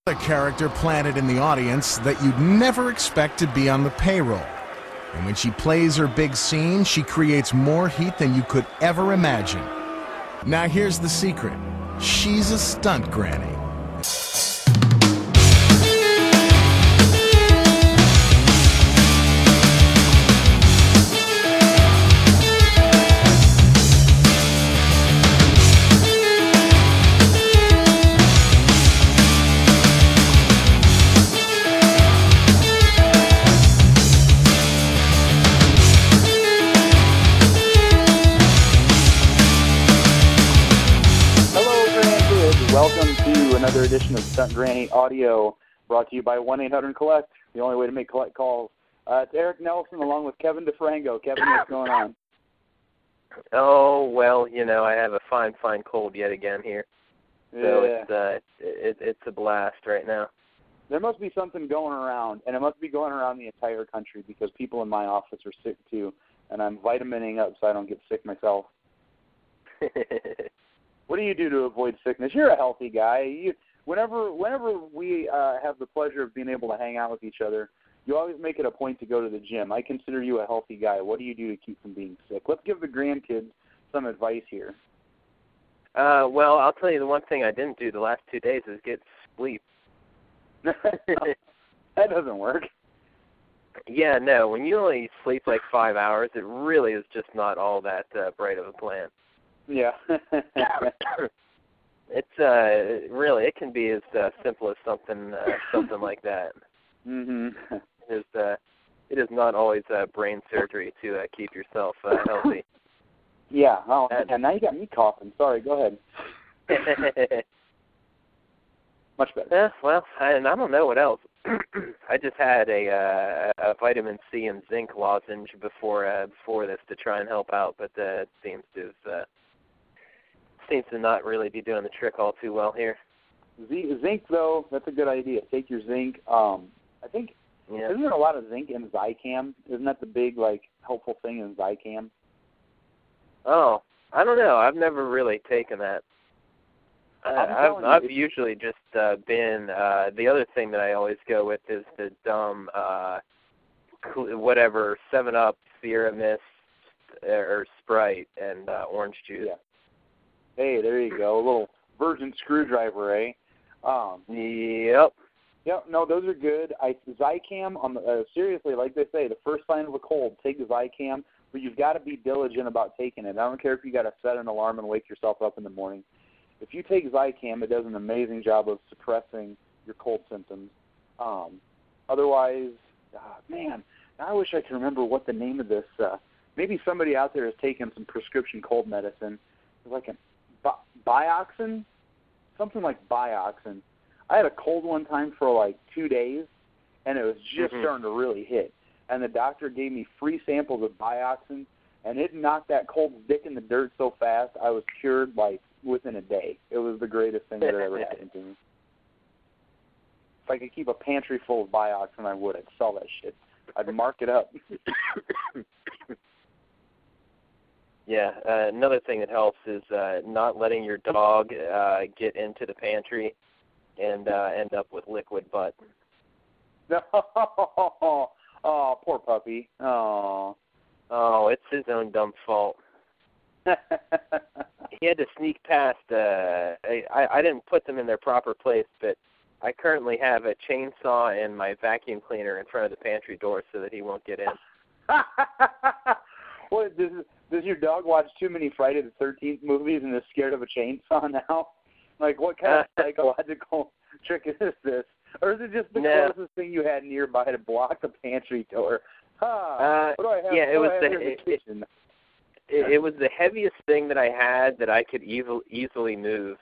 A character planted in the audience that you'd never expect to be on the payroll. And when she plays her big scene, she creates more heat than you could ever imagine. Now here's the secret. She's a stunt granny. Welcome to another edition of Stunt Granny Audio, brought to you by 1-800-COLLECT, the only way to make collect calls. It's Eric Nelson along with Kevin DeFrango. Kevin, what's going on? Oh, well, you know, I have a fine cold yet again here. So it's a blast right now. There must be something going around, and it must be going around the entire country because people in my office are sick too, and I'm vitamining up so I don't get sick myself. What do you do to avoid sickness? You're a healthy guy. Whenever we have the pleasure of being able to hang out with each other, you always make it a point to go to the gym. I consider you a healthy guy. What do you do to keep from being sick? Let's give the grandkids some advice here. Well, I'll tell you the one thing I didn't do the last 2 days is get sleep. That doesn't work. Yeah, no. When you only sleep like 5 hours, it really is just not all that bright of a plan. Yeah. It's really, it can be as simple as something like that. Mhm. It is not always brain surgery to keep yourself healthy. Yeah. Oh, and now you got me coughing. Sorry. Go ahead. Much better. Yeah. Well, I don't know what else. I just had a vitamin C and zinc lozenge before this to try and help out, but it seems to not really be doing the trick all too well here. Zinc, though, that's a good idea. Take your zinc. I think, Isn't there a lot of zinc in Zicam? Isn't that the big, helpful thing in Zicam? Oh, I don't know. I've never really taken that. I've usually just been, the other thing that I always go with is the dumb, 7-Up, Sierra Mist, or Sprite, and orange juice. Yeah. Hey, there you go. A little virgin screwdriver, eh? Yep. Yep. No, those are good. Zicam, seriously, like they say, the first sign of a cold, take Zicam, but you've got to be diligent about taking it. I don't care if you got to set an alarm and wake yourself up in the morning. If you take Zicam, it does an amazing job of suppressing your cold symptoms. Otherwise, man, I wish I could remember what the name of this. Maybe somebody out there has taken some prescription cold medicine, like a Bioxin, something like Bioxin. I had a cold one time for 2 days, and it was just starting to really hit. And the doctor gave me free samples of Bioxin, and it knocked that cold dick in the dirt so fast, I was cured within a day. It was the greatest thing that ever happened to me. If I could keep a pantry full of Bioxin, I would. I'd sell that shit. I'd mark it up. Yeah, another thing that helps is not letting your dog get into the pantry and end up with liquid butt. Oh, poor puppy. Oh, it's his own dumb fault. He had to sneak past. I didn't put them in their proper place, but I currently have a chainsaw and my vacuum cleaner in front of the pantry door so that he won't get in. What, does your dog watch too many Friday the 13th movies and is scared of a chainsaw now? What kind of psychological trick is this? Or is it just the closest thing you had nearby to block the pantry door? What do I have? Yeah, it was the heaviest thing that I had that I could easily move.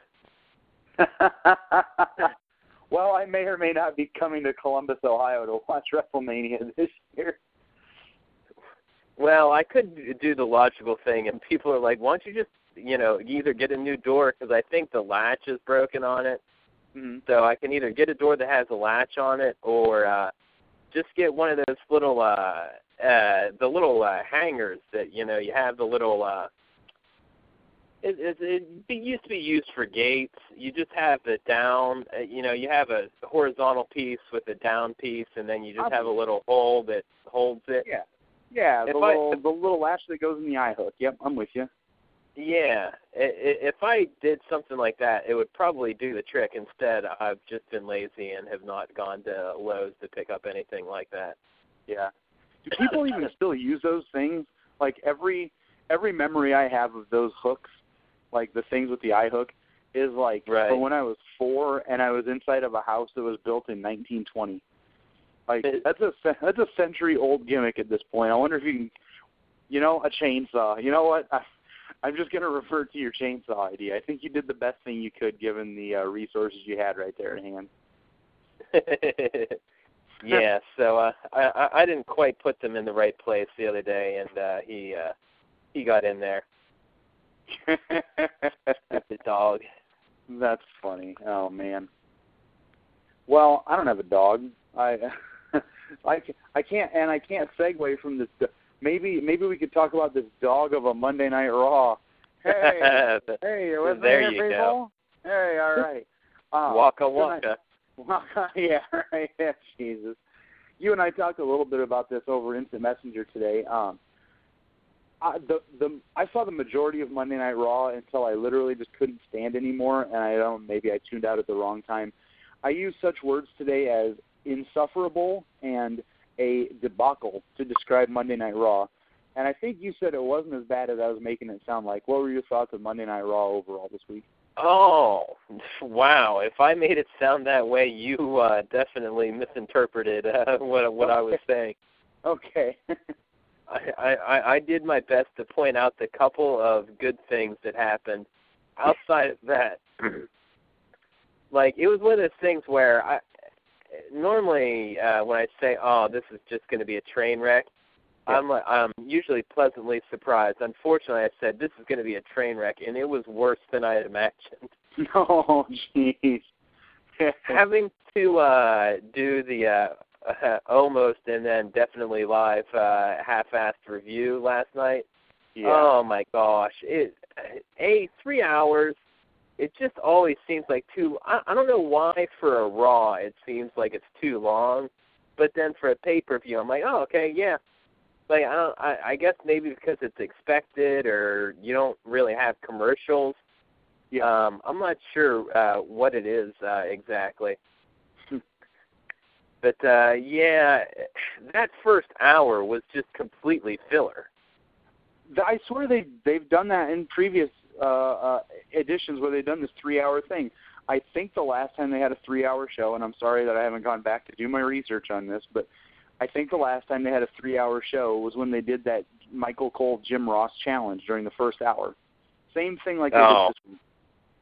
Well, I may or may not be coming to Columbus, Ohio to watch WrestleMania this year. Well, I could do the logical thing, and people are like, why don't you just, either get a new door, because I think the latch is broken on it. Mm-hmm. So I can either get a door that has a latch on it, or just get one of those little, hangers that, you have the little, It used to be used for gates. You just have the down, you have a horizontal piece with a down piece, and then you just have a little hole that holds it. Yeah, the little latch that goes in the eye hook. Yep, I'm with you. Yeah, if I did something like that, it would probably do the trick. Instead, I've just been lazy and have not gone to Lowe's to pick up anything like that. Yeah. Do people even still use those things? Like every memory I have of those hooks, like the things with the eye hook, is like from when I was 4 and I was inside of a house that was built in 1920. Like that's a century-old gimmick at this point. I wonder if you can, a chainsaw. You know what? I'm just going to refer to your chainsaw idea. I think you did the best thing you could given the resources you had right there at hand. Yeah, so I didn't quite put them in the right place the other day, and he got in there. The dog. That's funny. Oh man. Well, I don't have a dog. I can't segue from this. Maybe we could talk about this dog of a Monday Night Raw. Hey, you with there me, you people? go. Hey, all right. Waka. Yeah, right. Yeah, Jesus. You and I talked a little bit about this over Instant Messenger today. I saw the majority of Monday Night Raw until I literally just couldn't stand anymore, and maybe I tuned out at the wrong time. I used such words today as insufferable and a debacle to describe Monday Night Raw. And I think you said it wasn't as bad as I was making it sound like. What were your thoughts of Monday Night Raw overall this week? Oh, wow. If I made it sound that way, you definitely misinterpreted what I was saying. Okay. I did my best to point out the couple of good things that happened. Outside of that, like, it was one of those things where normally when I say, oh, this is just going to be a train wreck, I'm usually pleasantly surprised. Unfortunately, I said this is going to be a train wreck, and it was worse than I had imagined. Oh, jeez. Having to do the almost and then definitely live half-assed review last night. Yeah. Oh, my gosh. 3 hours, it just always seems like I don't know why for a Raw it seems like it's too long, but then for a pay-per-view I'm like, oh, okay, yeah. Like, I guess maybe because it's expected or you don't really have commercials. Yeah. I'm not sure what it is exactly. But, yeah, that first hour was just completely filler. I swear they've done that in previous editions where they've done this 3-hour thing. I think the last time they had a 3-hour show, and I'm sorry that I haven't gone back to do my research on this, but I think the last time they had a 3-hour show was when they did that Michael Cole Jim Ross challenge during the first hour. Same thing like they did this week.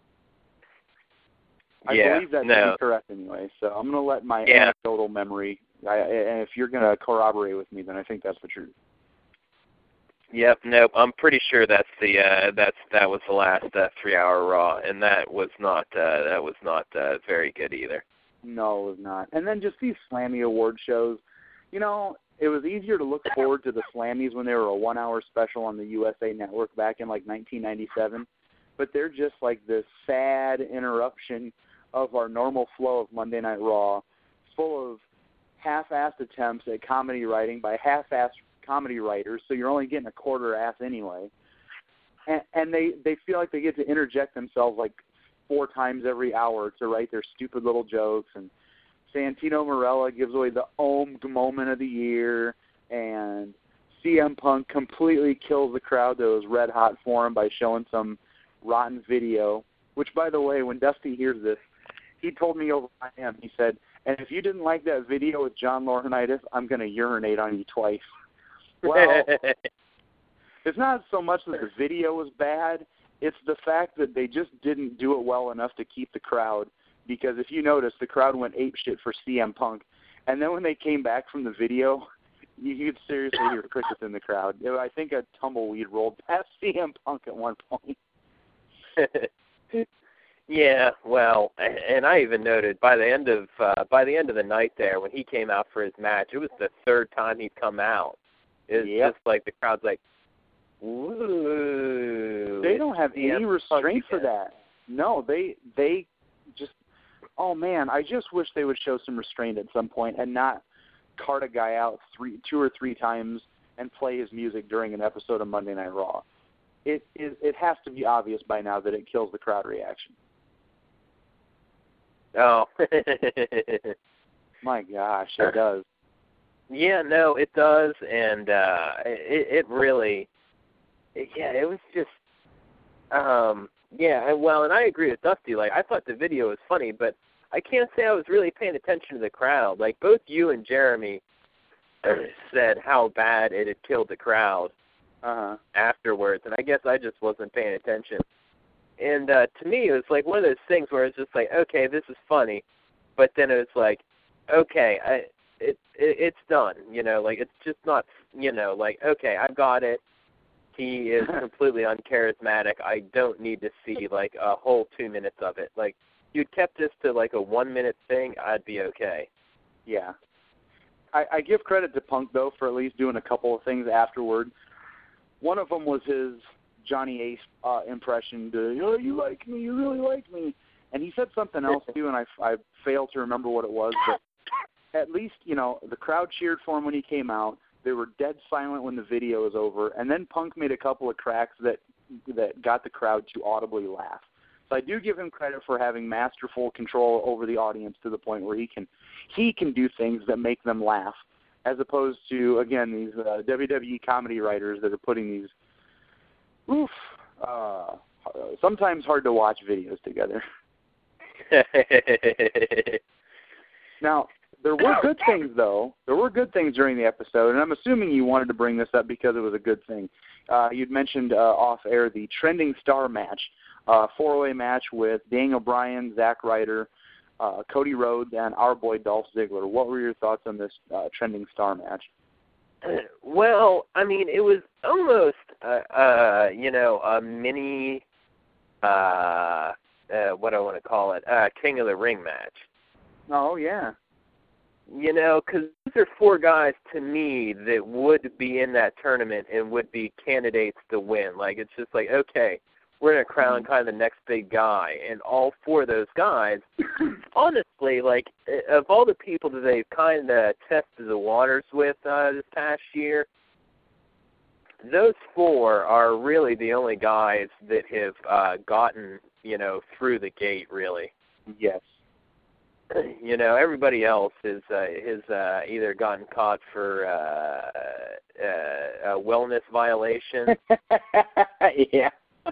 I believe that to be correct anyway, so I'm going to let my anecdotal memory, and if you're going to corroborate with me, then I think that's the truth. Yep, nope. I'm pretty sure that was the last 3-hour Raw, and that was not very good either. No, it was not. And then just these Slammy Award shows, it was easier to look forward to the Slammies when they were a 1-hour special on the USA Network back in like 1997, but they're just like this sad interruption of our normal flow of Monday Night Raw, full of half-assed attempts at comedy writing by half-assed comedy writers, so you're only getting a quarter ass anyway. And they feel like they get to interject themselves like 4 times every hour to write their stupid little jokes, and Santino Marella gives away the OMG moment of the year, and CM Punk completely kills the crowd that was red hot for him by showing some rotten video, which, by the way, when Dusty hears this, he told me over IM, he said, and if you didn't like that video with John Laurinaitis, I'm going to urinate on you twice. Well, it's not so much that the video was bad, it's the fact that they just didn't do it well enough to keep the crowd, because if you notice, the crowd went apeshit for CM Punk, and then when they came back from the video, you could seriously hear crickets in the crowd. I think a tumbleweed rolled past CM Punk at one point. Yeah, well, and I even noted by the end of the night there, when he came out for his match, it was the 3rd time he'd come out. It's just like the crowd's like, Ooh. They don't have any restraint for that. No, they just, oh man, I just wish they would show some restraint at some point and not cart a guy out 2 or 3 times and play his music during an episode of Monday Night Raw. It has to be obvious by now that it kills the crowd reaction. Oh. My gosh, it does. Yeah, no, it does, and it really, it was just, well, and I agree with Dusty. Like, I thought the video was funny, but I can't say I was really paying attention to the crowd. Like, both you and Jeremy said how bad it had killed the crowd afterwards, and I guess I just wasn't paying attention. And to me, it was like one of those things where it's just like, okay, this is funny, but then it was like, okay, it's done, you know, like it's just not, you know, like, okay, I got it. He is completely uncharismatic. I don't need to see like a whole 2 minutes of it. Like, you'd kept this to like a 1 minute thing, I'd be okay. Yeah. I give credit to Punk, though, for at least doing a couple of things afterward. One of them was his Johnny Ace impression, oh, you like me, you really like me. And he said something else, too, and I failed to remember what it was. But at least, you know, the crowd cheered for him when he came out. They were dead silent when the video was over. And then Punk made a couple of cracks that got the crowd to audibly laugh. So I do give him credit for having masterful control over the audience to the point where he can do things that make them laugh, as opposed to, again, these WWE comedy writers that are putting these sometimes hard to watch videos together. Now, there were good things, though. There were good things during the episode, and I'm assuming you wanted to bring this up because it was a good thing. You'd mentioned off-air the Trending Star match, 4-way match with Daniel Bryan, Zack Ryder, Cody Rhodes, and our boy Dolph Ziggler. What were your thoughts on this Trending Star match? Well, I mean, it was almost, you know, a mini, what do I want to call it, King of the Ring match. Oh, yeah. You know, because these are 4 guys, to me, that would be in that tournament and would be candidates to win. Like, it's just like, okay, we're going to crown kind of the next big guy. And all 4 of those guys, honestly, like, of all the people that they've kind of tested the waters with this past year, those 4 are really the only guys that have gotten, you know, through the gate, really. Yes. You know, everybody else has either gotten caught for a wellness violation, yeah,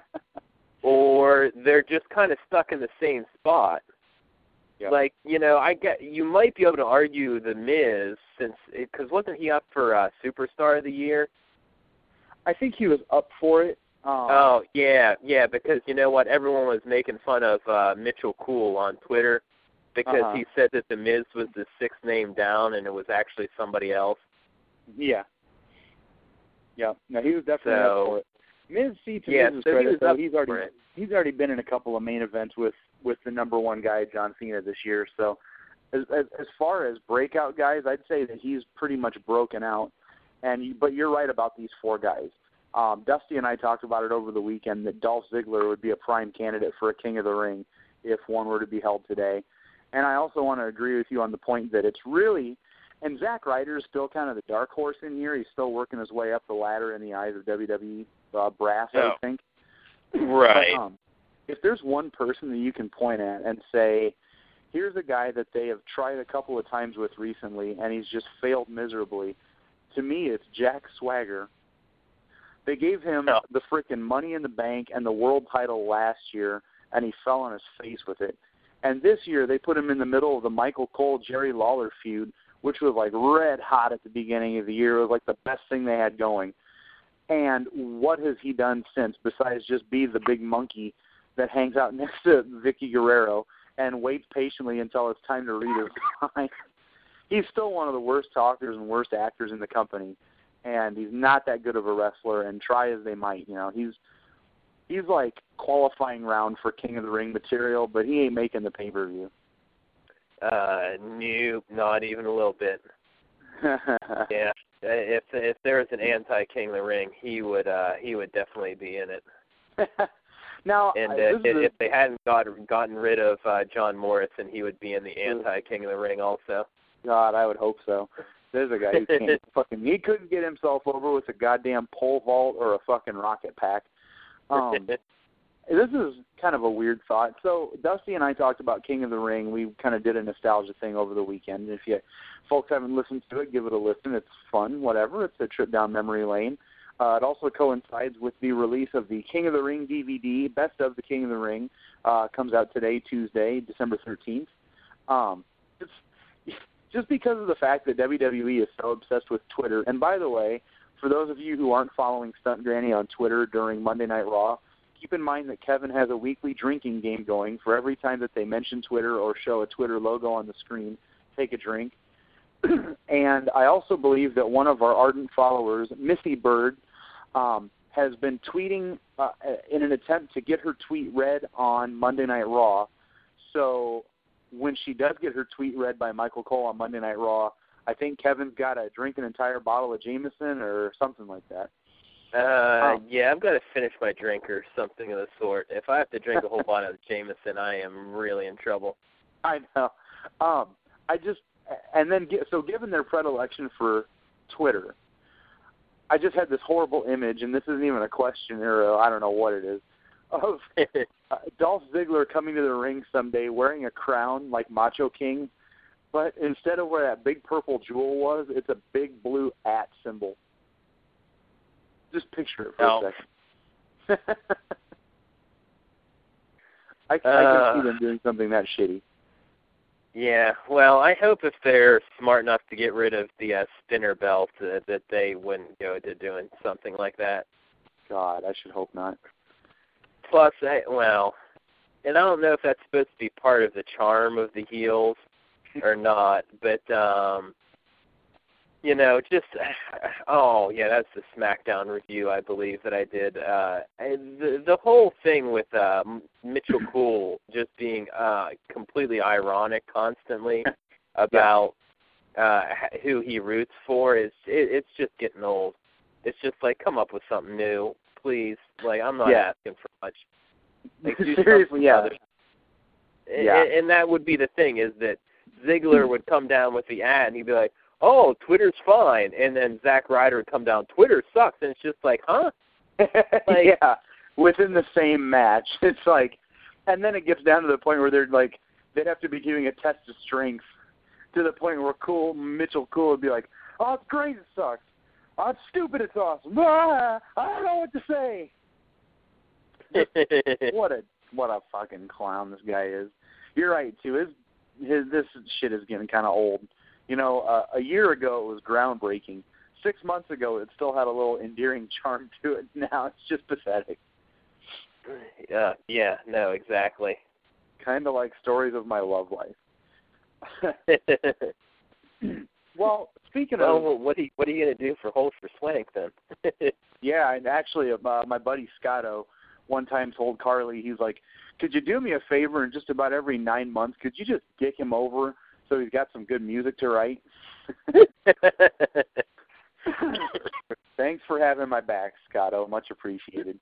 or they're just kind of stuck in the same spot. Yep. Like, you know, you might be able to argue the Miz, because wasn't he up for Superstar of the Year? I think he was up for it. Oh yeah, because you know what, everyone was making fun of Mitchell Cool on Twitter. Because he said that the Miz was the 6th name down, and it was actually somebody else. Yeah. Yeah. No, he was definitely up for it. Miz, Miz's credit, though, he's already been in a couple of main events with the number 1 guy, John Cena, this year. So, as far as breakout guys, I'd say that he's pretty much broken out. But you're right about these 4 guys. Dusty and I talked about it over the weekend that Dolph Ziggler would be a prime candidate for a King of the Ring if one were to be held today. And I also want to agree with you on the point that it's really, and Zack Ryder is still kind of the dark horse in here. He's still working his way up the ladder in the eyes of WWE brass, I think. Right. But, if there's one person that you can point at and say, here's a guy that they have tried a couple of times with recently, and he's just failed miserably, to me it's Jack Swagger. They gave him the frickin' Money in the Bank and the world title last year, and he fell on his face with it. And this year, they put him in the middle of the Michael Cole, Jerry Lawler feud, which was like red hot at the beginning of the year. It was like the best thing they had going. And what has he done since, besides just be the big monkey that hangs out next to Vicky Guerrero and waits patiently until it's time to read his line? He's still one of the worst talkers and worst actors in the company, and he's not that good of a wrestler, and try as they might. You know, he's like qualifying round for King of the Ring material, but he ain't making the pay-per-view. Nope, not even a little bit. Yeah, if there was an anti-King of the Ring, he would definitely be in it. Now, and if they hadn't gotten rid of John Morrison, he would be in the anti-King of the Ring also. God, I would hope so. There's a guy who can't he couldn't get himself over with a goddamn pole vault or a fucking rocket pack. This is kind of a weird thought. So Dusty and I talked about King of the Ring. We kind of did a nostalgia thing over the weekend. If you folks haven't listened to it, give it a listen. It's fun, whatever. It's a trip down memory lane. It also coincides with the release of the King of the Ring DVD, Best of the King of the Ring. Comes out today, Tuesday, December 13th. It's just because of the fact that WWE is so obsessed with Twitter. And by the way, for those of you who aren't following Stunt Granny on Twitter during Monday Night Raw, keep in mind that Kevin has a weekly drinking game going. For every time that they mention Twitter or show a Twitter logo on the screen, take a drink. And I also believe that one of our ardent followers, Missy Bird, has been tweeting in an attempt to get her tweet read on Monday Night Raw. So when she does get her tweet read by Michael Cole on Monday Night Raw, I think Kevin's got to drink an entire bottle of Jameson or something like that. Yeah, I've got to finish my drink or something of the sort. If I have to drink a whole bottle of Jameson, I am really in trouble. I know. Given their predilection for Twitter, I just had this horrible image, and this isn't even a question or I don't know what it is, of Dolph Ziggler coming to the ring someday wearing a crown like Macho King, but instead of where that big purple jewel was, it's a big blue @ symbol. Just picture it for a second. I can see them doing something that shitty. Yeah, well, I hope if they're smart enough to get rid of the spinner belt that they wouldn't go to doing something like that. God, I should hope not. Plus, and I don't know if that's supposed to be part of the charm of the heels or not, but, that's the SmackDown review, I believe, that I did. The whole thing with Mitchell Cool just being completely ironic constantly about who he roots for it's just getting old. It's just like, come up with something new, please. Like, I'm not asking for much. Like, do seriously, yeah. And that would be the thing, is that Ziggler would come down with the ad and he'd be like, oh, Twitter's fine. And then Zack Ryder would come down, Twitter sucks. And it's just like, huh? Like, yeah, within the same match. It's like, and then it gets down to the point where they'd have to be giving a test of strength to the point where Mitchell Cool would be like, oh, it's great, it sucks. Oh, it's stupid, it's awesome. I don't know what to say. What a fucking clown this guy is. You're right, too. This shit is getting kind of old. A year ago it was groundbreaking. 6 months ago it still had a little endearing charm to it. Now it's just pathetic. Yeah, no, exactly. Kind of like stories of my love life. Well, speaking of... Well, what are you going to do for Holes for Swank then? Yeah, and actually my buddy Scotto one time told Carly, he's like, could you do me a favor, and just about every 9 months, could you just dick him over so he's got some good music to write? Thanks for having my back, Scotto. Much appreciated.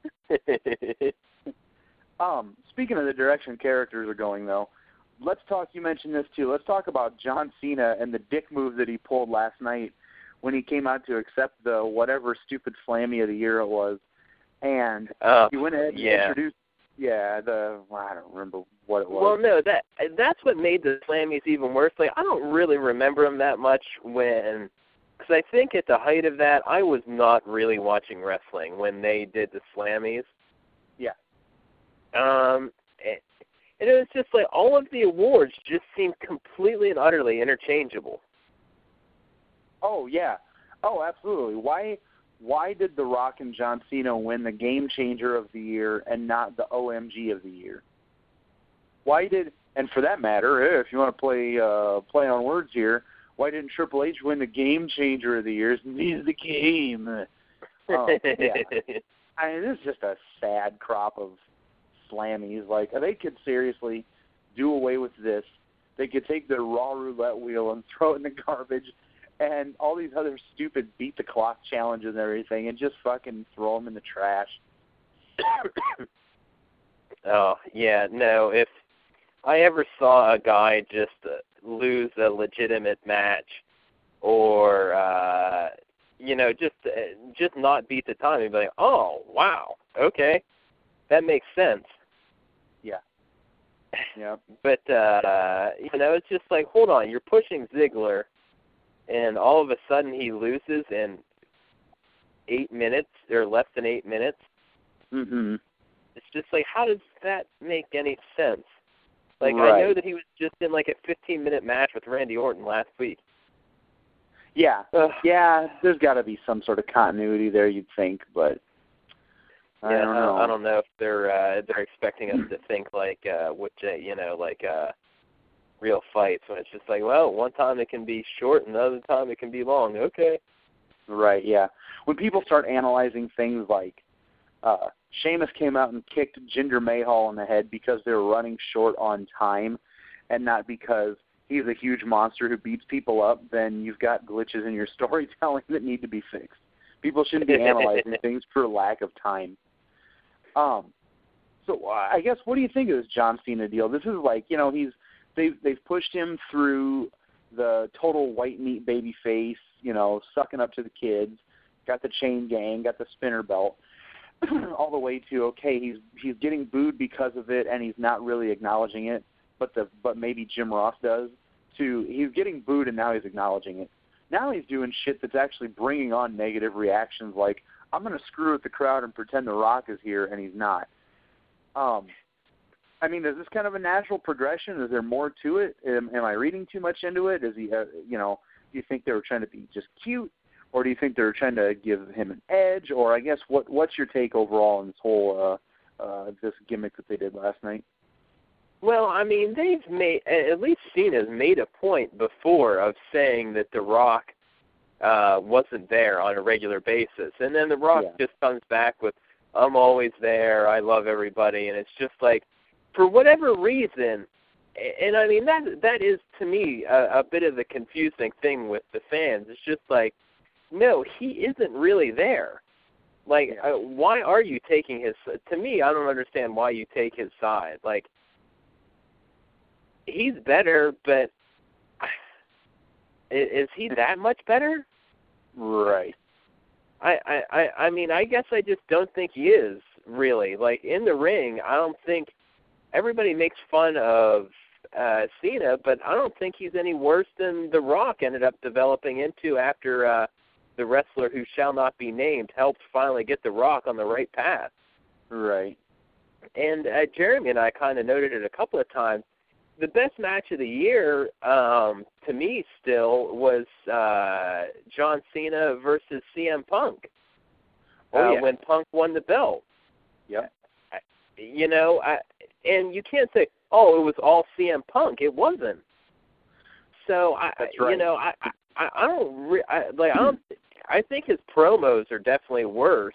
Speaking of the direction characters are going, though, let's talk, you mentioned this too, let's talk about John Cena and the dick move that he pulled last night when he came out to accept the whatever stupid Slammy of the year it was. And he went ahead and introduced, I don't remember what it was. Well, no, that's what made the Slammies even worse. Like, I don't really remember them that much because I think at the height of that, I was not really watching wrestling when they did the Slammies. Yeah. And it was just like all of the awards just seemed completely and utterly interchangeable. Oh, yeah. Oh, absolutely. Why did The Rock and John Cena win the Game Changer of the Year and not the OMG of the Year? Why did, and for that matter, if you want to play on words here, why didn't Triple H win the Game Changer of the Year? He's the game. Yeah. I mean, this is just a sad crop of Slammies. Like, they could seriously do away with this. They could take their Raw roulette wheel and throw it in the garbage and all these other stupid beat the clock challenges and everything, and just fucking throw them in the trash. Oh, yeah, no, if I ever saw a guy just lose a legitimate match or, just not beat the time, you'd be like, oh, wow, okay, that makes sense. Yeah. Yeah. But, it's just like, hold on, you're pushing Ziggler, and all of a sudden he loses in 8 minutes, or less than 8 minutes. Mm-hmm. It's just like, how does that make any sense? Like, right. I know that he was just in like a 15-minute match with Randy Orton last week. Yeah. Yeah, there's got to be some sort of continuity there, you'd think, but I don't know. I don't know if they're expecting us to think like real fights, when it's just like, well, one time it can be short and the other time it can be long. Okay. Right, yeah. When people start analyzing things like Sheamus came out and kicked Jinder Mahal in the head because they were running short on time and not because he's a huge monster who beats people up, then you've got glitches in your storytelling that need to be fixed. People shouldn't be analyzing things for lack of time. So I guess, what do you think of this John Cena deal? This is like, they've pushed him through the total white meat baby face, sucking up to the kids, got the chain gang, got the spinner belt, all the way to, okay, he's getting booed because of it and he's not really acknowledging it, but maybe Jim Ross does, to he's getting booed and now he's acknowledging it. Now he's doing shit that's actually bringing on negative reactions, like, I'm going to screw with the crowd and pretend The Rock is here, and he's not. Is this kind of a natural progression? Is there more to it? Am I reading too much into it? Is he, do you think they were trying to be just cute, or do you think they were trying to give him an edge? Or I guess what's your take overall on this whole this gimmick that they did last night? Well, they've made, at least Cena's made a point before of saying that The Rock wasn't there on a regular basis. And then The Rock just comes back with, I'm always there, I love everybody. And it's just like, for whatever reason, and that is, to me, a bit of the confusing thing with the fans. It's just like, no, he isn't really there. Like, why are you taking his, to me, I don't understand why you take his side. Like, he's better, but is he that much better? Right. I guess I just don't think he is, really. Like, in the ring, I don't think, everybody makes fun of Cena, but I don't think he's any worse than The Rock ended up developing into after the wrestler who shall not be named helped finally get The Rock on the right path. Right. And Jeremy and I kind of noted it a couple of times. The best match of the year, to me still, was John Cena versus CM Punk. When Punk won the belt. Yep. And you can't say, oh, it was all CM Punk. It wasn't. So That's right. I think his promos are definitely worse.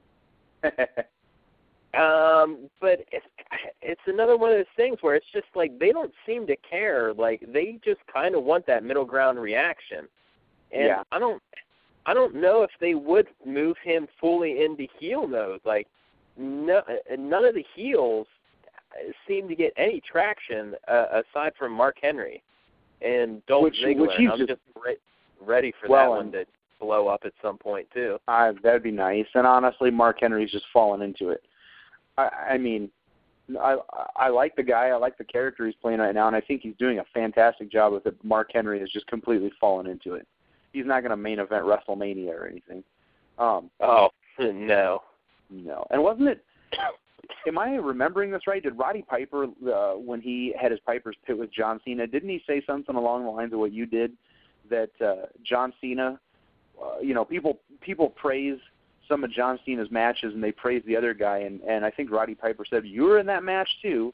But it's another one of those things where it's just like they don't seem to care. Like, they just kind of want that middle ground reaction. And I don't know if they would move him fully into heel mode. Like, no, none of the heels seem to get any traction aside from Mark Henry and Dolph Ziggler. I'm just ready for that one to blow up at some point too. That'd be nice. And honestly, Mark Henry's just fallen into it. I like the guy. I like the character he's playing right now, and I think he's doing a fantastic job with it. Mark Henry has just completely fallen into it. He's not going to main event WrestleMania or anything. No. No. And wasn't it, am I remembering this right? Did Roddy Piper, when he had his Piper's Pit with John Cena, didn't he say something along the lines of what you did, that John Cena, people praise some of John Cena's matches and they praise the other guy, and I think Roddy Piper said, you were in that match too.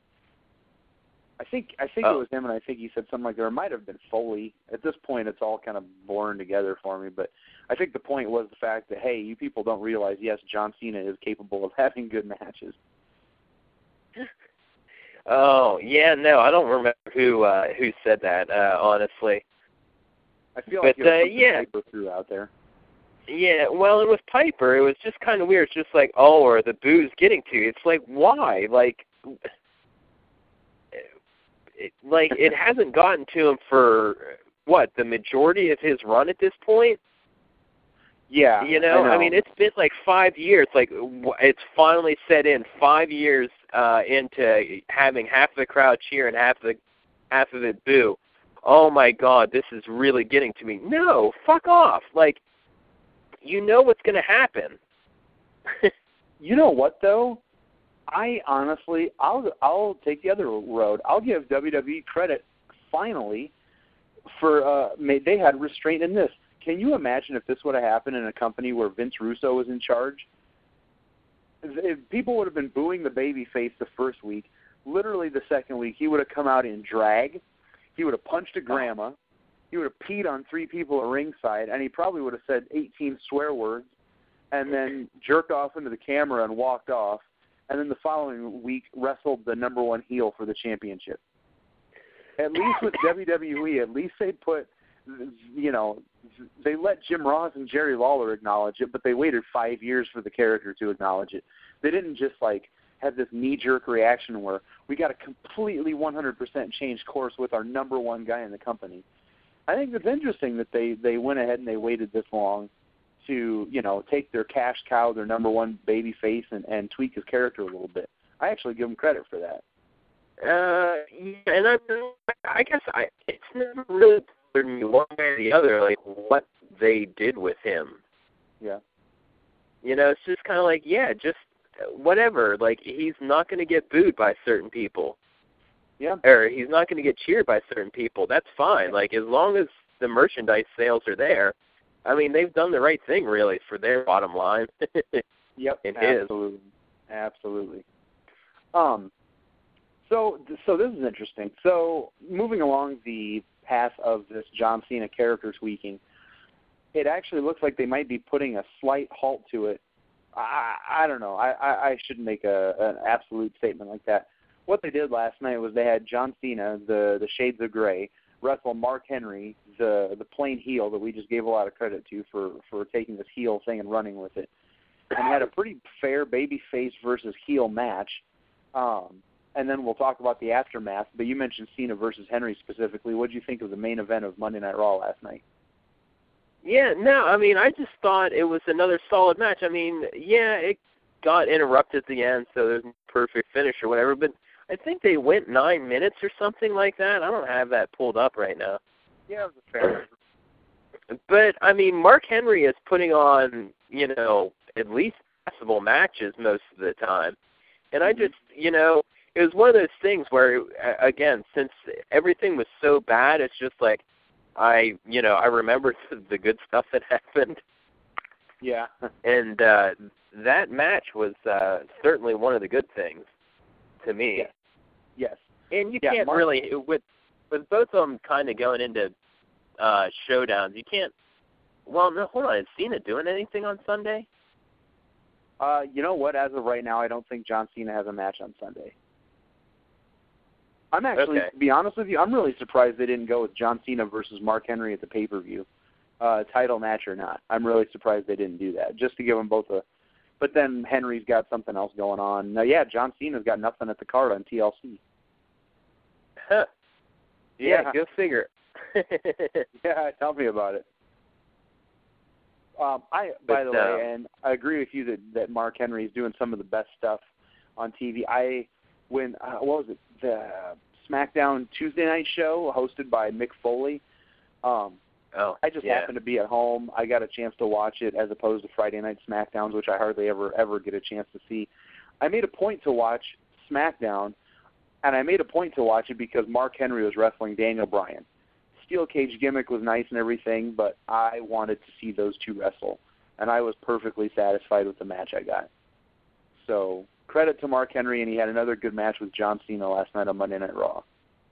I think it was him, and I think he said something like, there might have been Foley. At this point, it's all kind of blurring together for me, but I think the point was the fact that, hey, you people don't realize, yes, John Cena is capable of having good matches. Oh, yeah, no, I don't remember who said that, honestly. I feel like Piper threw out there. Yeah, well, it was Piper. It was just kind of weird. It's just like, oh, are the boos getting to you? It's like, why? It hasn't gotten to him for, what, the majority of his run at this point? Yeah. You know, I mean, it's been like 5 years. Like, it's finally set in 5 years into having half the crowd cheer and half of it boo. Oh, my God, this is really getting to me. No, fuck off. Like, you know what's going to happen. You know what, though? I honestly, I'll take the other road. I'll give WWE credit, finally, for they had restraint in this. Can you imagine if this would have happened in a company where Vince Russo was in charge? If people would have been booing the babyface the first week. Literally the second week, he would have come out in drag. He would have punched a grandma. He would have peed on 3 people at ringside, and he probably would have said 18 swear words and then jerked off into the camera and walked off, and then the following week wrestled the number 1 heel for the championship. At least with WWE, at least they put, you know, they let Jim Ross and Jerry Lawler acknowledge it, but they waited 5 years for the character to acknowledge it. They didn't just, like, have this knee-jerk reaction where we got to completely 100% change course with our number 1 guy in the company. I think it's interesting that they went ahead and they waited this long to, you know, take their cash cow, their number 1 baby face, and tweak his character a little bit. I actually give them credit for that. Yeah, and I guess it's never really bothered me one way or the other, like, what they did with him. Yeah. You know, it's just kind of like, yeah, just whatever. Like, he's not going to get booed by certain people. Yeah. Or he's not going to get cheered by certain people. That's fine. Like, as long as the merchandise sales are there, I mean, they've done the right thing, really, for their bottom line. Yep, and absolutely. his. Absolutely. So this is interesting. So moving along the path of this John Cena character tweaking, it actually looks like they might be putting a slight halt to it. I don't know. I shouldn't make an absolute statement like that. What they did last night was they had John Cena, the Shades of Grey, wrestle Mark Henry, the plain heel that we just gave a lot of credit to for taking this heel thing and running with it, and had a pretty fair babyface versus heel match. And then we'll talk about the aftermath. But you mentioned Cena versus Henry specifically. What did you think of the main event of Monday Night Raw last night? Yeah, no, I mean, I just thought it was another solid match. I mean, yeah, it got interrupted at the end, so there's no perfect finish or whatever, but I think they went 9 minutes or something like that. I don't have that pulled up right now. Yeah, it was a fair. But, I mean, Mark Henry is putting on, you know, at least passable matches most of the time. And I just, you know, it was one of those things where, again, since everything was so bad, it's just like, I remember the good stuff that happened. Yeah. And that match was certainly one of the good things to me. Yes. And you can't really, with both of them kind of going into showdowns, you can't, well, no, hold on, is Cena doing anything on Sunday? You know what, as of right now, I don't think John Cena has a match on Sunday. I'm actually, to be honest with you, I'm really surprised they didn't go with John Cena versus Mark Henry at the pay-per-view, title match or not. I'm really surprised they didn't do that, just to give them both a, but then Henry's got something else going on. Now, yeah, John Cena's got nothing at the card on TLC. Huh. Yeah, go figure. Yeah, tell me about it. By the way, and I agree with you that Mark Henry is doing some of the best stuff on TV. What was it, the SmackDown Tuesday night show hosted by Mick Foley? I just happened to be at home. I got a chance to watch it as opposed to Friday night SmackDowns, which I hardly ever get a chance to see. I made a point to watch SmackDown, and I made a point to watch it because Mark Henry was wrestling Daniel Bryan. Steel cage gimmick was nice and everything, but I wanted to see those two wrestle, and I was perfectly satisfied with the match I got. So credit to Mark Henry, and he had another good match with John Cena last night on Monday Night Raw.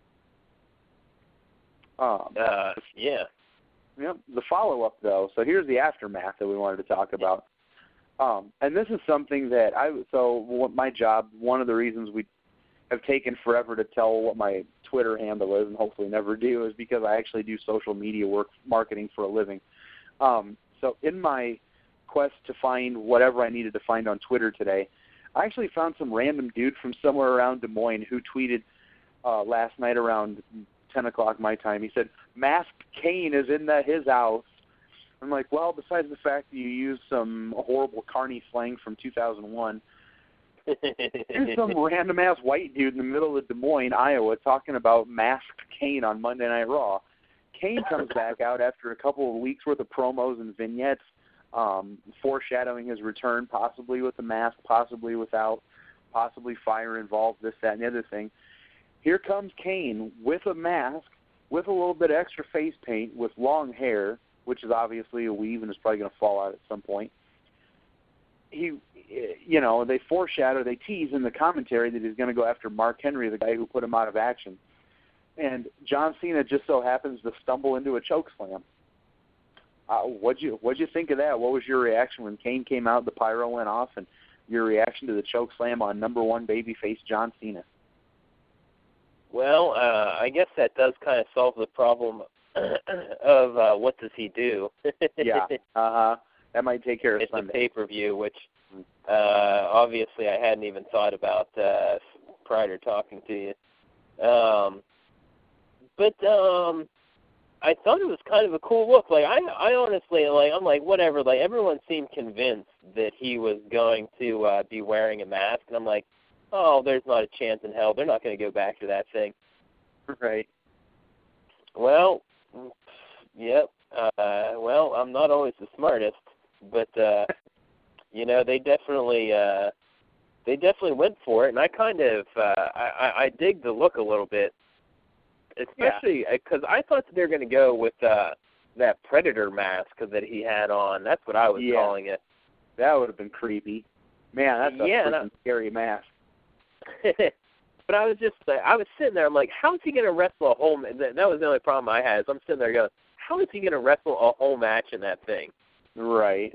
Yeah. Yep. The follow-up, though, so here's the aftermath that we wanted to talk about. And this is something that my job, one of the reasons we have taken forever to tell what my Twitter handle is, and hopefully never do, is because I actually do social media marketing for a living. So in my quest to find whatever I needed to find on Twitter today, I actually found some random dude from somewhere around Des Moines who tweeted last night around 10 o'clock my time. He said, "Masked Kane is in his house." I'm like, well, besides the fact that you used some horrible carny slang from 2001, here's some random-ass white dude in the middle of Des Moines, Iowa, talking about Masked Kane on Monday Night Raw. Kane comes back out after a couple of weeks' worth of promos and vignettes, foreshadowing his return, possibly with a mask, possibly without, possibly fire involved, this, that, and the other thing. Here comes Kane with a mask, with a little bit of extra face paint, with long hair, which is obviously a weave and is probably going to fall out at some point. They foreshadow, they tease in the commentary that he's going to go after Mark Henry, the guy who put him out of action. And John Cena just so happens to stumble into a chokeslam. What'd you think of that? What was your reaction when Kane came out, the pyro went off, and your reaction to the chokeslam on number one babyface John Cena? Well, I guess that does kind of solve the problem of what does he do. Yeah, that might take care of it's Sunday. It's a pay-per-view, which obviously I hadn't even thought about prior to talking to you. But I thought it was kind of a cool look. Like I honestly, I'm like, whatever. Like everyone seemed convinced that he was going to be wearing a mask, and I'm like, oh, there's not a chance in hell. They're not going to go back to that thing. Right. Well, yep. Well, I'm not always the smartest, but they definitely went for it, and I kind of I dig the look a little bit, especially because I thought that they were going to go with that Predator mask that he had on. That's what I was calling it. That would have been creepy. Man, that's a freaking scary mask. But I was sitting there, I'm like, how is he going to wrestle a whole match? That was the only problem I had. So I'm sitting there going, how is he going to wrestle a whole match in that thing? Right.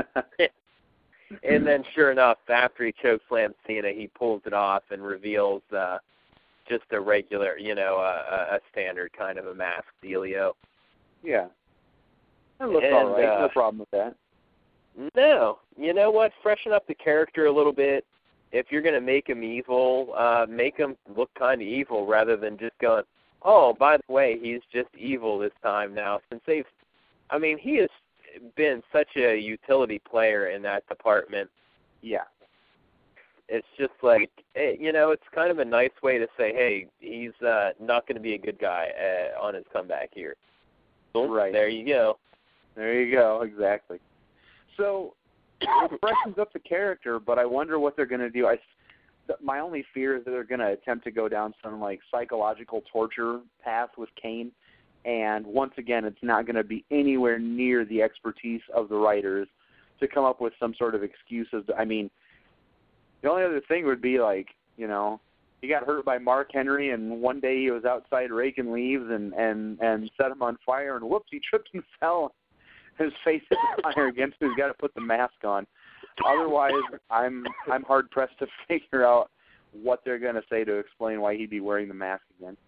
And then sure enough, after he chokeslammed Cena, he pulls it off and reveals just a regular, a standard kind of a mask dealio. Yeah. That looks all right. No problem with that. No. You know what? Freshen up the character a little bit. If you're going to make him evil, make him look kind of evil rather than just going, oh, by the way, he's just evil this time now. He has been such a utility player in that department. Yeah. It's just like, it's kind of a nice way to say, hey, he's not going to be a good guy on his comeback here. Right. There you go. There you go, exactly. So it freshens up the character, but I wonder what they're going to do. My only fear is that they're going to attempt to go down some psychological torture path with Kane, and once again, it's not going to be anywhere near the expertise of the writers to come up with some sort of excuses. The only other thing would be he got hurt by Mark Henry, and one day he was outside raking leaves and set him on fire, and whoops, he tripped and fell. His face hit the fire again, so he's got to put the mask on. Otherwise, I'm hard pressed to figure out what they're going to say to explain why he'd be wearing the mask again.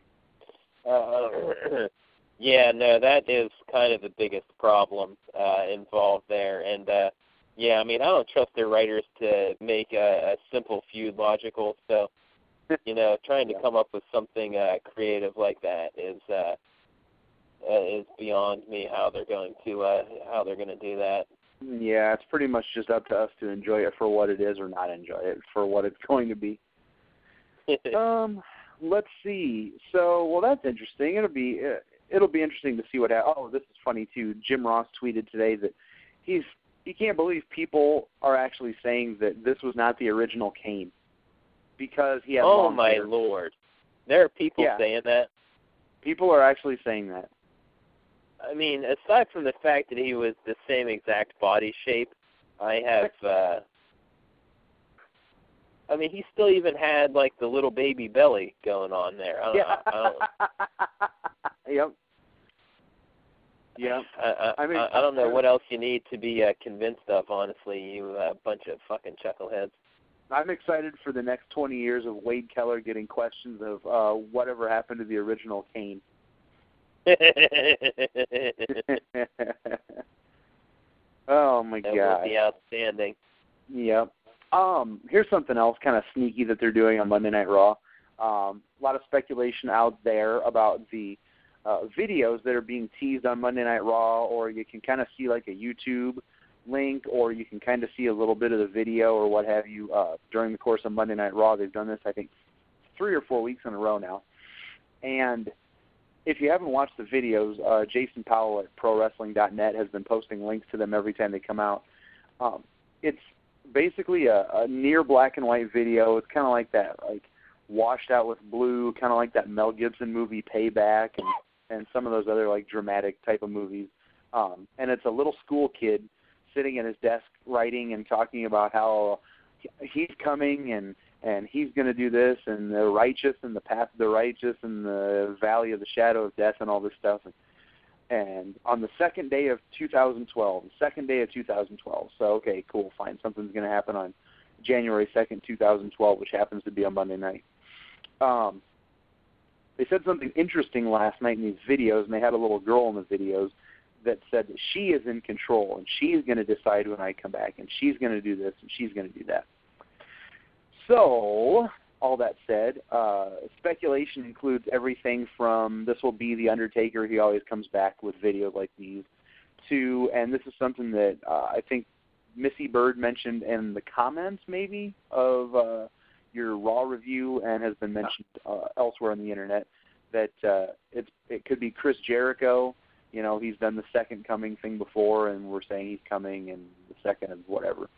Yeah, no, that is kind of the biggest problem involved there, and I don't trust their writers to make a simple feud logical. So, trying to come up with something creative like that is beyond me how they're going to do that. Yeah, it's pretty much just up to us to enjoy it for what it is or not enjoy it for what it's going to be. Let's see. So, that's interesting. It'll be interesting to see what happens. Oh, this is funny too. Jim Ross tweeted today that he can't believe people are actually saying that this was not the original Kane because he had long hair. Oh my Lord! There are people saying that. People are actually saying that. I mean, aside from the fact that he was the same exact body shape, he still even had the little baby belly going on there. Yep. Yeah. I don't know what else you need to be convinced of, honestly, you bunch of fucking chuckleheads. I'm excited for the next 20 years of Wade Keller getting questions of whatever happened to the original Kane. Oh, my God. That would be outstanding. Yep. Here's something else kind of sneaky that they're doing on Monday Night Raw. A lot of speculation out there about the videos that are being teased on Monday Night Raw, or you can kind of see like a YouTube link, or you can kind of see a little bit of the video or what have you during the course of Monday Night Raw. They've done this, I think, 3 or 4 weeks in a row now. And if you haven't watched the videos, Jason Powell at ProWrestling.net has been posting links to them every time they come out. It's basically a near black and white video. It's kind of like that, like washed out with blue, kind of like that Mel Gibson movie Payback and some of those other like dramatic type of movies. And it's a little school kid sitting at his desk writing and talking about how he's coming and he's going to do this, and the righteous and the path of the righteous and the valley of the shadow of death and all this stuff. And on the second day of 2012, so okay, cool, fine, something's going to happen on January 2nd, 2012, which happens to be a Monday night. They said something interesting last night in these videos, and they had a little girl in the videos that said that she is in control, and she's going to decide when I come back, and she's going to do this, and she's going to do that. So, all that said, speculation includes everything from this will be The Undertaker, he always comes back with videos like these, to, and this is something that I think Missy Bird mentioned in the comments maybe of your Raw review and has been mentioned elsewhere on the internet, that it could be Chris Jericho. You know, he's done the second coming thing before, and we're saying he's coming, and the second is whatever.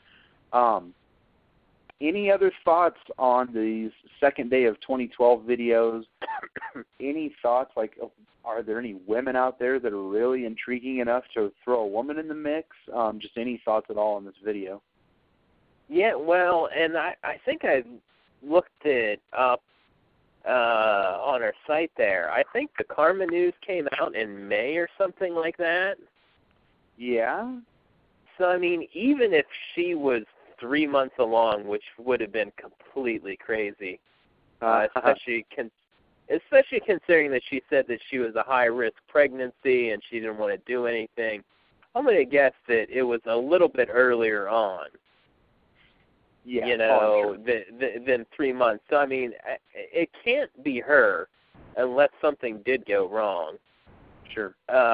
Any other thoughts on these second day of 2012 videos? Any thoughts, like, are there any women out there that are really intriguing enough to throw a woman in the mix? Just any thoughts at all on this video? Yeah, well, and I think I looked it up on our site there. I think the Karma News came out in May or something like that. Yeah? So, I mean, even if she was 3 months along, which would have been completely crazy, especially considering that she said that she was a high-risk pregnancy and she didn't want to do anything, I'm going to guess that it was a little bit earlier on. Yeah, you know, than 3 months. So, I mean, it can't be her unless something did go wrong. Sure.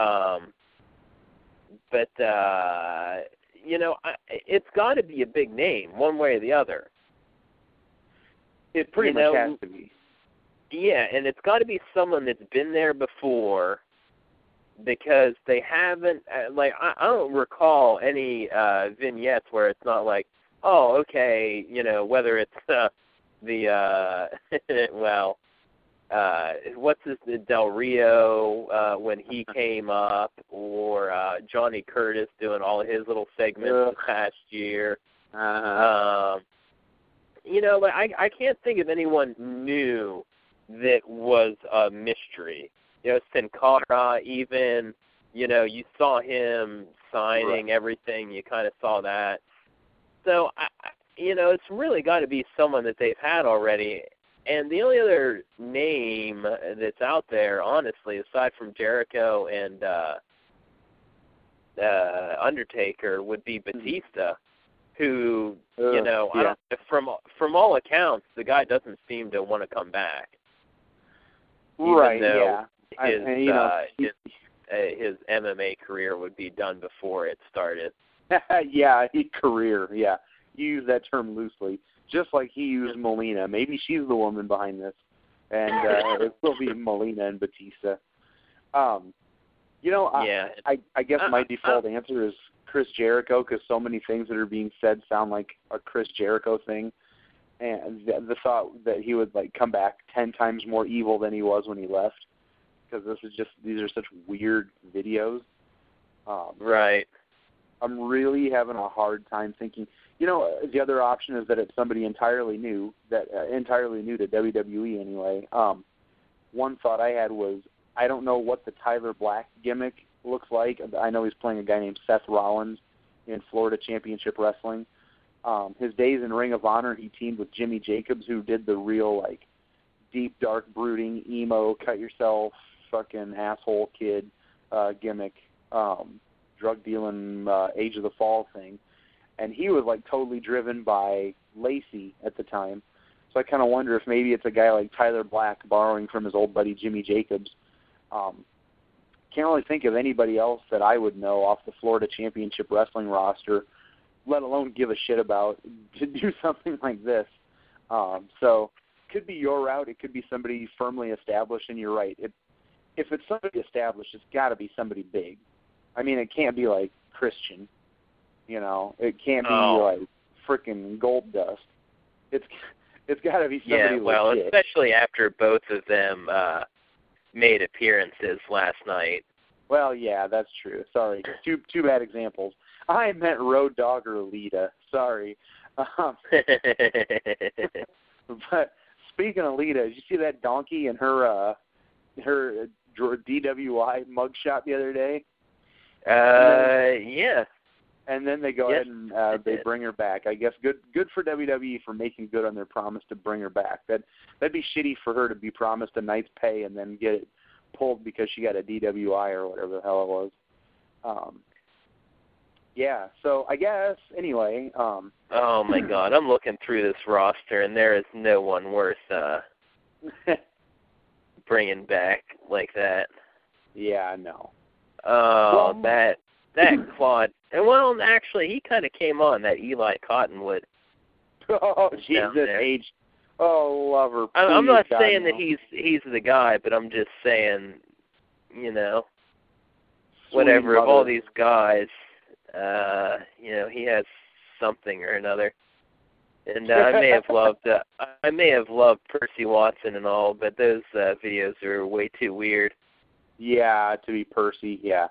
But, you know, it's got to be a big name, one way or the other. It pretty much has to be. Yeah, and it's got to be someone that's been there before, because they haven't, like, I don't recall any vignettes where it's not like, oh, okay, you know, whether it's what's his, Del Rio when he came up, or Johnny Curtis doing all of his little segments this past year. You know, like, I can't think of anyone new that was a mystery. You know, Sin Cara even, you know, you saw him signing everything, you kind of saw that. So, you know, it's really got to be someone that they've had already. And the only other name that's out there, honestly, aside from Jericho and Undertaker, would be Batista, who, you know, I don't, from all accounts, the guy doesn't seem to want to come back. Right, even though his MMA career would be done before it started. Career, yeah. You use that term loosely, just like he used Melina. Maybe she's the woman behind this, and it will be Melina and Batista. You know, I guess my default answer is Chris Jericho, because so many things that are being said sound like a Chris Jericho thing, and the thought that he would like come back 10 times more evil than he was when he left, because these are such weird videos. Right. I'm really having a hard time thinking. You know, the other option is that it's somebody entirely new to WWE anyway. One thought I had was, I don't know what the Tyler Black gimmick looks like. I know he's playing a guy named Seth Rollins in Florida Championship Wrestling. his days in Ring of Honor, he teamed with Jimmy Jacobs, who did the real, like, deep, dark, brooding, emo, cut yourself, fucking asshole kid gimmick, drug dealing, Age of the Fall thing. And he was, like, totally driven by Lacey at the time. So I kind of wonder if maybe it's a guy like Tyler Black borrowing from his old buddy Jimmy Jacobs. Can't really think of anybody else that I would know off the Florida Championship Wrestling roster, let alone give a shit about, to do something like this. So could be your route. It could be somebody firmly established, and you're right. If it's somebody established, it's got to be somebody big. I mean, it can't be like Christian. You know, it can't be like freaking Gold Dust. It's got to be somebody legit. Especially after both of them made appearances last night. Well, yeah, that's true. Sorry, two bad examples. I meant Road Dogg or Lita. Sorry. But speaking of Lita, did you see that donkey and her DWI mugshot the other day? Yeah. And then they go ahead and they bring her back. I guess good for WWE for making good on their promise to bring her back. That'd be shitty for her to be promised a night's pay and then get it pulled because she got a DWI or whatever the hell it was. Yeah, so I guess, anyway. Oh, my God. I'm looking through this roster, and there is no one worth bringing back like that. Yeah, I know. Oh, well, that Claude. And, well, actually, he kind of came on, that Eli Cottonwood. Oh, Jesus, age. Oh, lover. I'm not saying that he's the guy, but I'm just saying, you know, whatever, of all these guys, you know, he has something or another. And I may have loved Percy Watson and all, but those videos are way too weird. Yeah, to be Percy, yeah.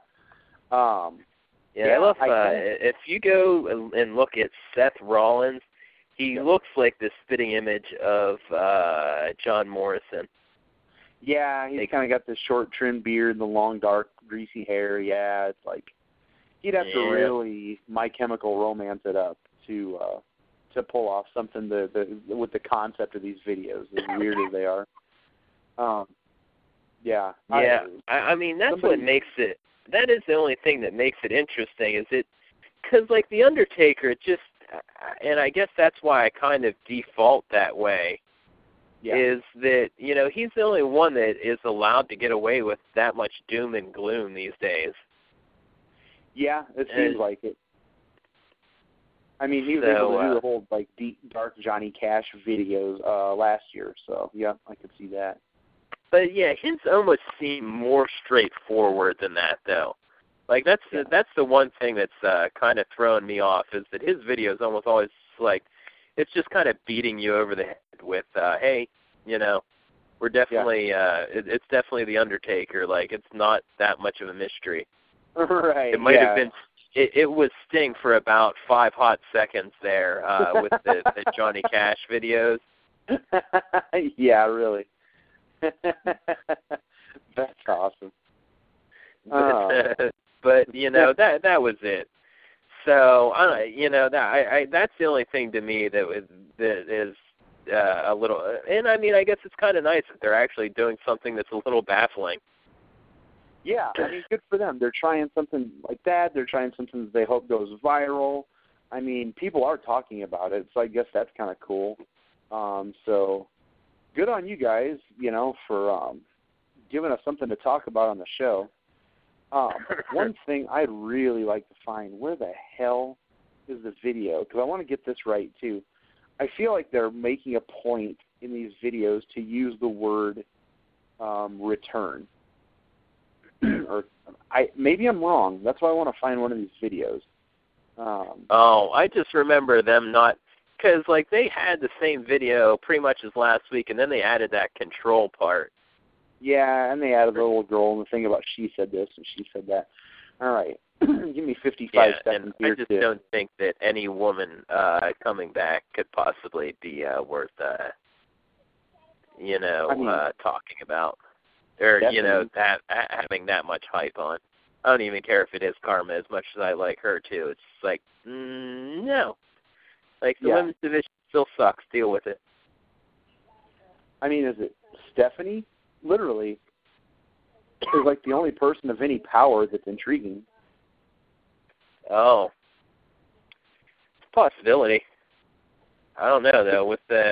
I love if you go and look at Seth Rollins, he looks like the spitting image of John Morrison. Yeah, he's kind of got the short trimmed beard, the long, dark, greasy hair. Yeah, it's like he'd have to really My Chemical Romance it up to pull off something with the concept of these videos, as weird as they are. Yeah. I mean, that's what makes it. That is the only thing that makes it interesting. Is it because like the Undertaker, just and I guess that's why I kind of default that way. Yeah. Is that, you know, he's the only one that is allowed to get away with that much doom and gloom these days. Yeah, it seems like it. I mean, he was able to do the whole like deep, dark Johnny Cash videos last year, so yeah, I could see that. But yeah, his almost seem more straightforward than that, though. Like that's the one thing that's kind of throwing me off is that his videos almost always like it's just kind of beating you over the head with, hey, you know, we're definitely it's definitely the Undertaker. Like it's not that much of a mystery. Right. It might have been. It was Sting for about 5 hot seconds there with the Johnny Cash videos. Yeah, really. That's awesome. But you know that was it. So you know that's the only thing to me that is a little. And I mean, I guess it's kind of nice that they're actually doing something that's a little baffling. Yeah, I mean, good for them. They're trying something like that. They're trying something that they hope goes viral. I mean, people are talking about it, so I guess that's kind of cool. So good on you guys, you know, for giving us something to talk about on the show. One thing I'd really like to find, where the hell is the video? Because I want to get this right, too. I feel like they're making a point in these videos to use the word return. Or maybe I'm wrong. That's why I want to find one of these videos. I just remember them not, because like they had the same video pretty much as last week, and then they added that control part. Yeah, and they added the little girl and the thing about she said this and she said that. All right, give me 55 seconds here. I just don't think that any woman coming back could possibly be worth, talking about. Or, definitely. You know, having that much hype on. I don't even care if it is Karma as much as I like her, too. It's like, no. Like, the women's division still sucks. Deal with it. I mean, is it Stephanie? Literally, is like the only person of any power that's intriguing. Oh. It's a possibility. I don't know, though.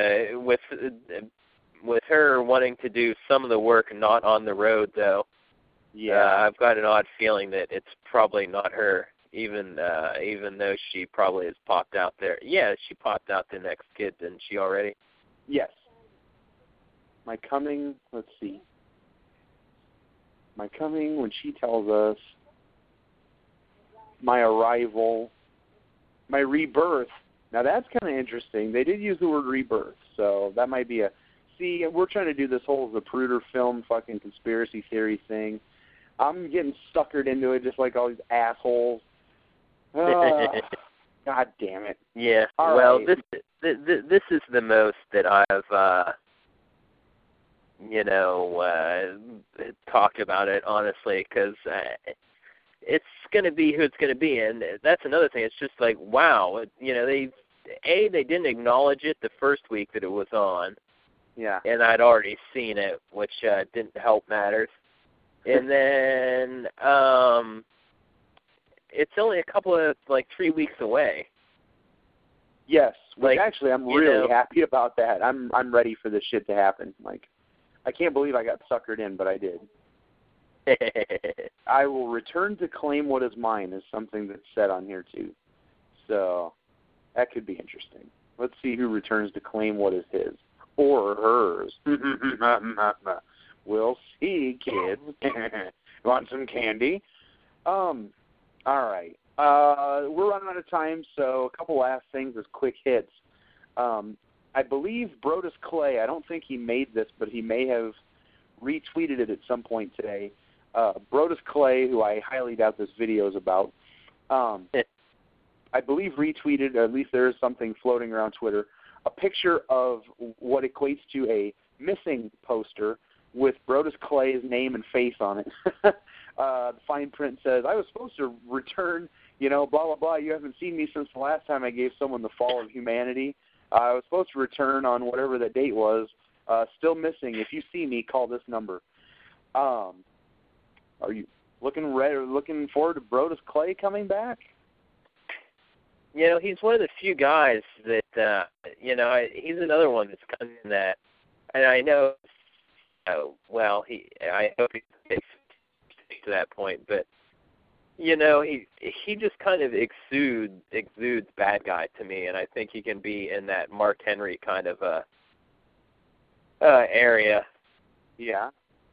With her wanting to do some of the work not on the road, though, I've got an odd feeling that it's probably not her, even though she probably has popped out there. Yeah, she popped out the next kid, didn't she already? Yes. My coming, let's see. My coming, when she tells us, my arrival, my rebirth. Now, that's kind of interesting. They did use the word rebirth, so that might be See, we're trying to do this whole Zapruder film fucking conspiracy theory thing. I'm getting suckered into it just like all these assholes. God damn it. Yeah. All well, right. this is the most that I've talked about it, honestly, because it's going to be who it's going to be, and that's another thing. It's just like, wow, they didn't acknowledge it the first week that it was on. Yeah. And I'd already seen it, which didn't help matters. And then it's only a couple of 3 weeks away. Yes, which actually I'm really happy about that. I'm ready for this shit to happen. I can't believe I got suckered in, but I did. I will return to claim what is mine is something that's said on here too. So that could be interesting. Let's see who returns to claim what is his. Or hers. We'll see, kids. Want some candy? All right. We're running out of time, so a couple last things as quick hits. I believe Brodus Clay, I don't think he made this, but he may have retweeted it at some point today. Brodus Clay, who I highly doubt this video is about, I believe retweeted, or at least there is something floating around Twitter, a picture of what equates to a missing poster with Brodus Clay's name and face on it. The fine print says, I was supposed to return, blah, blah, blah. You haven't seen me since the last time I gave someone the fall of humanity. I was supposed to return on whatever the date was. Still missing. If you see me, call this number. Are you looking forward to Brodus Clay coming back? He's one of the few guys that, he's another one that's kind of in that, and I know, I hope he gets to that point, but, he just kind of exudes bad guy to me, and I think he can be in that Mark Henry kind of area. Yeah.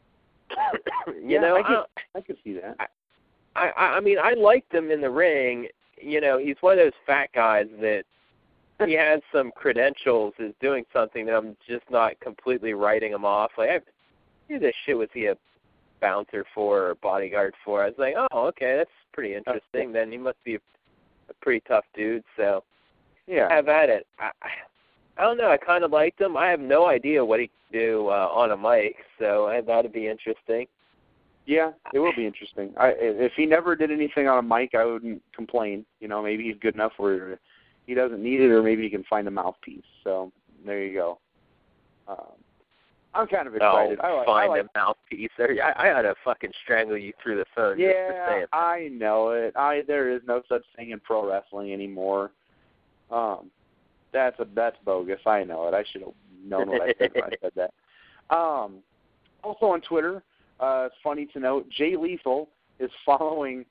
I could see that. I mean, I liked him in the ring. He's one of those fat guys that he has some credentials as doing something that I'm just not completely writing him off. Who the shit was he a bouncer for or bodyguard for? I was like, oh, okay, that's pretty interesting. Then he must be a pretty tough dude. So have at it. I don't know. I kind of liked him. I have no idea what he can do on a mic, so that'd be interesting. Yeah, it will be interesting. If he never did anything on a mic, I wouldn't complain. Maybe he's good enough where he doesn't need it, or maybe he can find a mouthpiece. So there you go. I'm kind of excited. Find a mouthpiece. I ought to fucking strangle you through the phone. Yeah, just for saying that. I know it. There is no such thing in pro wrestling anymore. That's bogus. I know it. I should have known what I said when I said that. Also on Twitter, it's funny to note, Jay Lethal is following,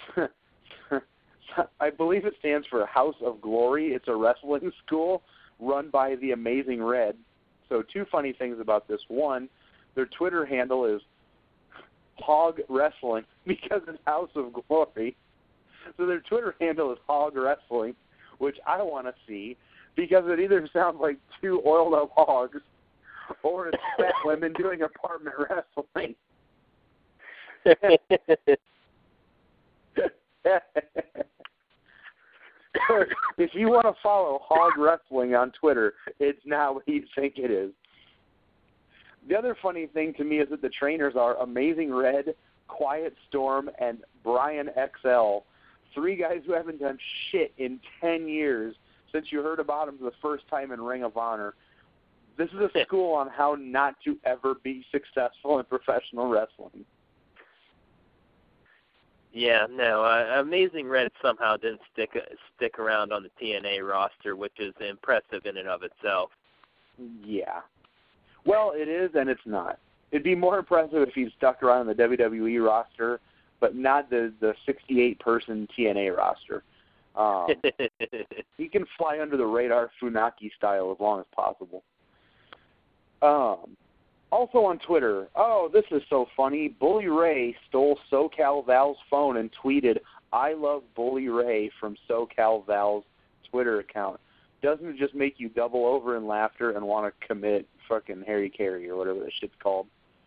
I believe it stands for House of Glory. It's a wrestling school run by the Amazing Red. So two funny things about this. One, their Twitter handle is Hog Wrestling because it's House of Glory. So their Twitter handle is Hog Wrestling, which I want to see because it either sounds like two oiled up hogs or it's fat women doing apartment wrestling. If you want to follow Hog Wrestling on Twitter, it's not what you think it is. The other funny thing to me is that the trainers are Amazing Red, Quiet Storm, and Brian XL, three guys who haven't done shit in 10 years, since you heard about him for the first time in Ring of Honor, this is a school on how not to ever be successful in professional wrestling. Yeah, no, Amazing Red somehow didn't stick around on the TNA roster, which is impressive in and of itself. Yeah. Well, it is and it's not. It'd be more impressive if he stuck around on the WWE roster, but not the 68-person TNA roster. He can fly under the radar Funaki style as long as possible. Also on Twitter, this is so funny, Bully Ray stole SoCal Val's phone and tweeted, "I love Bully Ray" from SoCal Val's Twitter account. Doesn't it just make you double over in laughter and want to commit fucking Harry Carey or whatever that shit's called?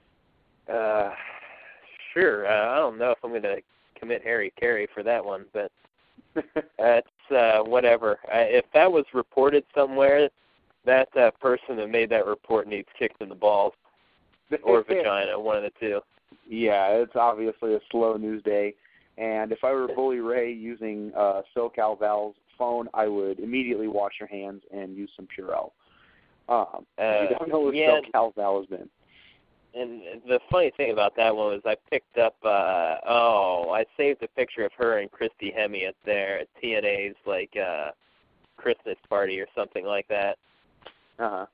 Sure. I don't know if I'm going to commit Harry Carey for that one, but it's whatever. If that was reported somewhere, that person that made that report needs kicked in the balls or vagina, one of the two. Yeah, it's obviously a slow news day. And if I were Bully Ray using SoCal Val's phone, I would immediately wash your hands and use some Purell. You don't know what SoCal Val has been. And the funny thing about that one was I picked up, I saved a picture of her and Christy Hemme at TNA's, Christmas party or something like that. Uh-huh.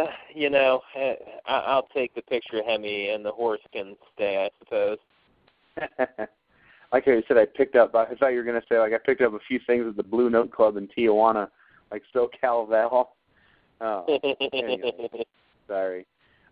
I'll take the picture of Hemme and the horse can stay, I suppose. Like I said, I thought you were going to say, I picked up a few things at the Blue Note Club in Tijuana, like SoCal Val. Oh, anyway, sorry.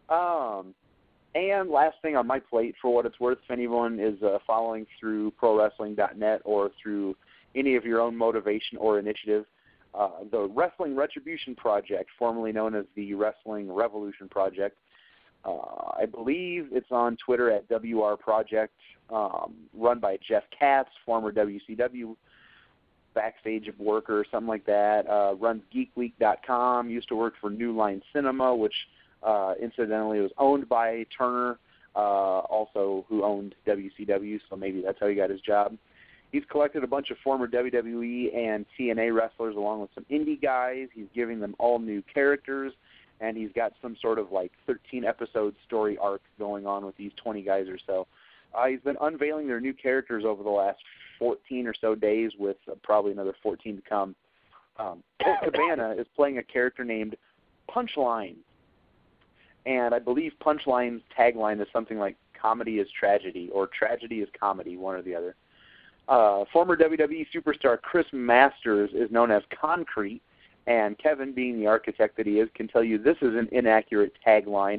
And last thing on my plate, for what it's worth, if anyone is following through ProWrestling.net or through any of your own motivation or initiative, the Wrestling Retribution Project, formerly known as the Wrestling Revolution Project, I believe it's on Twitter at WR Project, run by Jeff Katz, former WCW backstage worker or something like that, runs GeekWeek.com, used to work for New Line Cinema, which incidentally was owned by Turner, also who owned WCW, so maybe that's how he got his job. He's collected a bunch of former WWE and TNA wrestlers along with some indie guys. He's giving them all new characters, and he's got some sort of 13-episode story arc going on with these 20 guys or so. He's been unveiling their new characters over the last 14 or so days with probably another 14 to come. Colt Cabana is playing a character named Punchline. And I believe Punchline's tagline is something like "Comedy is tragedy" or "Tragedy is comedy," one or the other. Former WWE superstar Chris Masters is known as Concrete, and Kevin, being the architect that he is, can tell you this is an inaccurate tagline.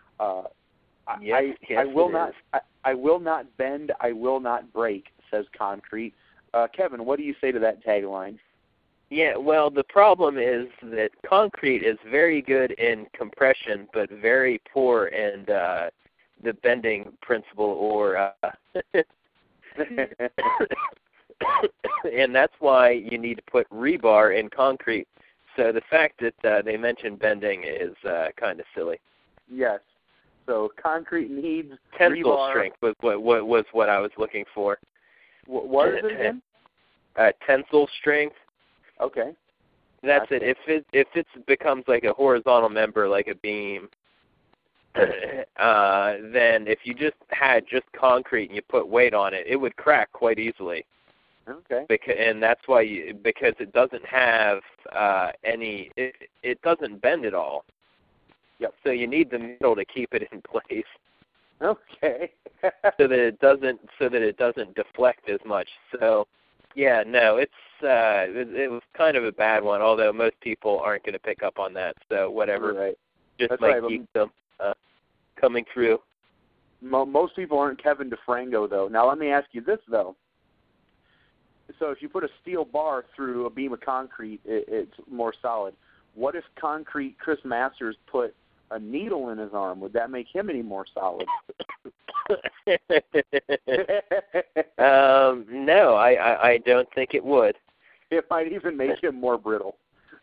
I will not bend, I will not break, says Concrete. Kevin, what do you say to that tagline? Yeah, well, the problem is that Concrete is very good in compression, but very poor in the bending principle, or and that's why you need to put rebar in concrete. So the fact that they mentioned bending is kind of silly. Yes. So concrete needs tensile rebar. Strength was what I was looking for. What is it again? Tensile strength. Okay. That's it. If it becomes like a horizontal member, like a beam, then if you just had just concrete and you put weight on it, it would crack quite easily. Okay. And that's why because it doesn't have it doesn't bend at all. Yep. So you need the middle to keep it in place. Okay. so that it doesn't deflect as much. So yeah, no, it was kind of a bad one, although most people aren't going to pick up on that. So whatever. Right. Just That's might right. keep them coming through. Most people aren't Kevin DeFranco, though. Now let me ask you this, though. So if you put a steel bar through a beam of concrete, it's more solid. What if concrete Chris Masters put a needle in his arm? Would that make him any more solid? No, I don't think it would. It might even make him more brittle.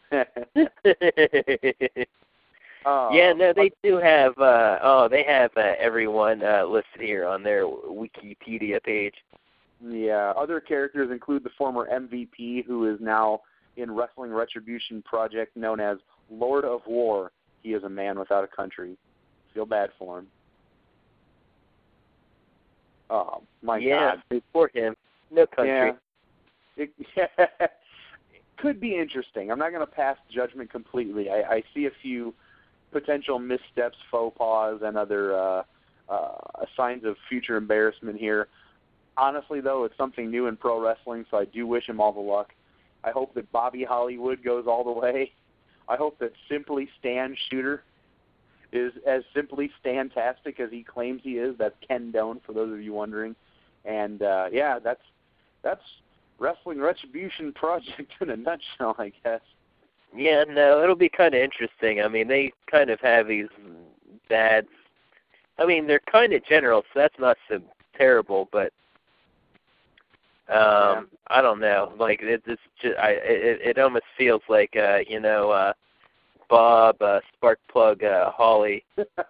Yeah, no, they do have. They have everyone listed here on their Wikipedia page. Yeah, other characters include the former MVP, who is now in Wrestling Retribution project known as Lord of War. He is a man without a country. Feel bad for him. Oh, my God. Yeah, poor him. No country. Yeah. Could be interesting. I'm not going to pass judgment completely. I see a few potential missteps, faux pas, and other signs of future embarrassment here. Honestly, though, it's something new in pro wrestling, so I do wish him all the luck. I hope that Bobby Hollywood goes all the way. I hope that Simply Stan Shooter is as simply Stantastic as he claims he is. That's Ken Doane, for those of you wondering. And, that's Wrestling Retribution project in a nutshell, I guess. Yeah, no, it'll be kind of interesting. I mean, they kind of have these bad... I mean, they're kind of general, so that's not so terrible, but I don't know. Like, it's just, it almost feels like, Bob, Sparkplug, Holly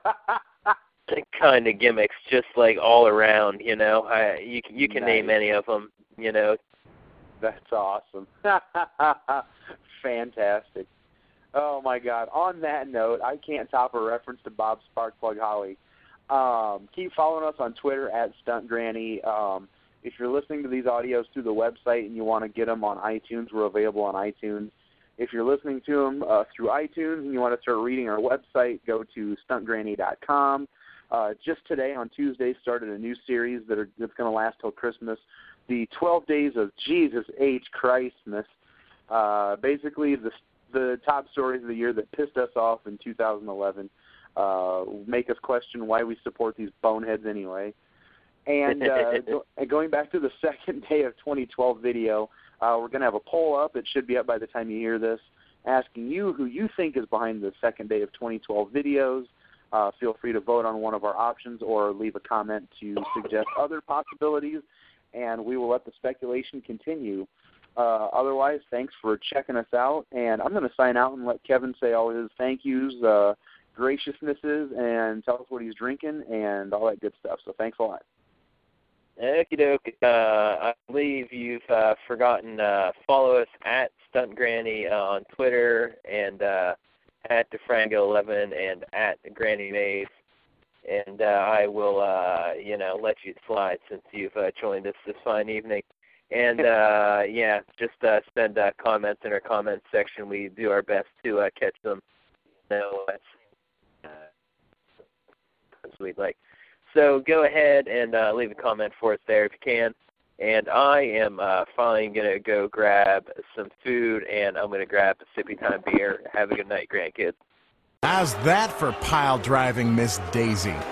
kind of gimmicks, just like all around, you can name any of them, That's awesome. Fantastic. Oh, my God. On that note, I can't top a reference to Bob Sparkplug Holly. Keep following us on Twitter at StuntGranny. If you're listening to these audios through the website and you want to get them on iTunes, we're available on iTunes. If you're listening to them through iTunes and you want to start reading our website, go to stuntgranny.com. Just today, on Tuesday, started a new series that's going to last till Christmas, the 12 Days of Jesus H. Christmas. Basically, the top stories of the year that pissed us off in 2011, make us question why we support these boneheads anyway. And going back to the second day of 2012 video, we're going to have a poll up. It should be up by the time you hear this, asking you who you think is behind the second day of 2012 videos. Feel free to vote on one of our options or leave a comment to suggest other possibilities, and we will let the speculation continue. Otherwise, thanks for checking us out, and I'm going to sign out and let Kevin say all his thank yous, graciousnesses, and tell us what he's drinking and all that good stuff. So thanks a lot. Okie doke. I believe you've forgotten follow us at Stunt Granny on Twitter and at DeFrango11 and at Granny Maze. And I will, let you slide since you've joined us this fine evening. And, just send comments in our comments section. We do our best to catch them. As we'd like. So go ahead and leave a comment for us there if you can. And I am finally going to go grab some food, and I'm going to grab a sippy time beer. Have a good night, grandkids. How's that for pile driving, Miss Daisy?